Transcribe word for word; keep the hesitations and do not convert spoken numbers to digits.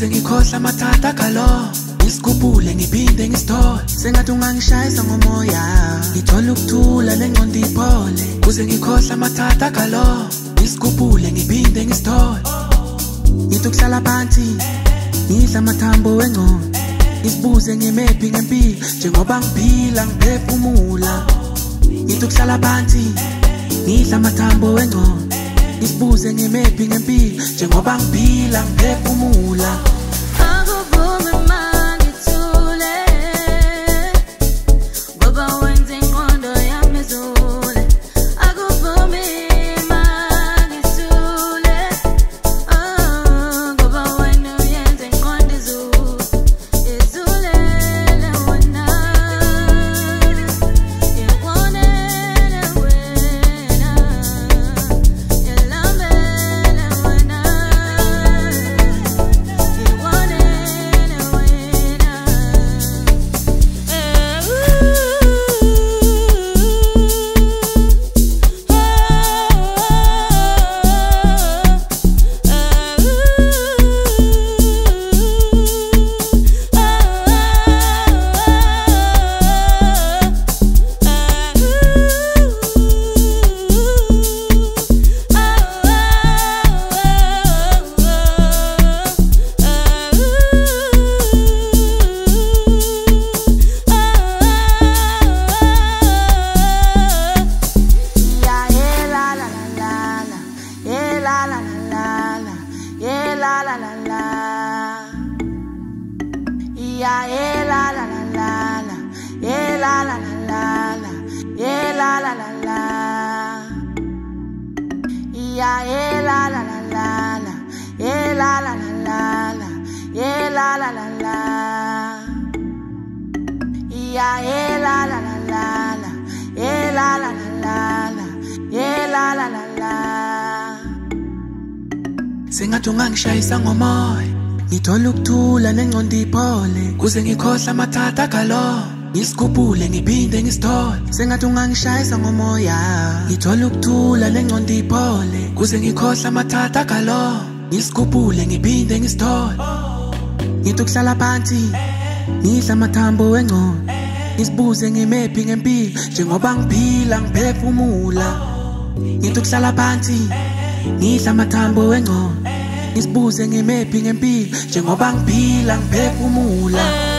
kuze ngikhohle amathatha galo ngisikhuphule ngiphinde ngisithole sengathi ungangishayisa ngomoya ngithola ukuthula nengqondo iphole kuze ngikhohle amathatha galo ngisikhuphule ngiphinde ngisithole ngithi ukuhlala phansi ngidla amathambo wengqondo ngisibuze ngimephi ngempilo njengoba ngiphila ngiphefumula ngithi ukuhlala phansi ngidla amathambo wengqondo ngisibuze ngimephi ngempilo njengoba ngiphila ngiphefumula sengathi ungangishayisa ngomoya ngithola ukuthula nengqondo iphole kuze ngikhohle amathatha galo ngisikhuphule ngiphinde ngisithole sengathi ungangishayisa ngomoya ngithola ukuthula nengqondo iphole kuze ngikhohle amathatha galo ngisikhuphule ngiphinde ngisithole ngithi ukuhlala phansi ngidla amathambo wengqondo ngisibuze ngimephi ngempilo njengoba ngiphila ngiphefumula ngithi ukuhlala phansi ngidla amathambo wengqondo ngisibuze ngimephi ngempilo njengoba ngiphila ngiphefumula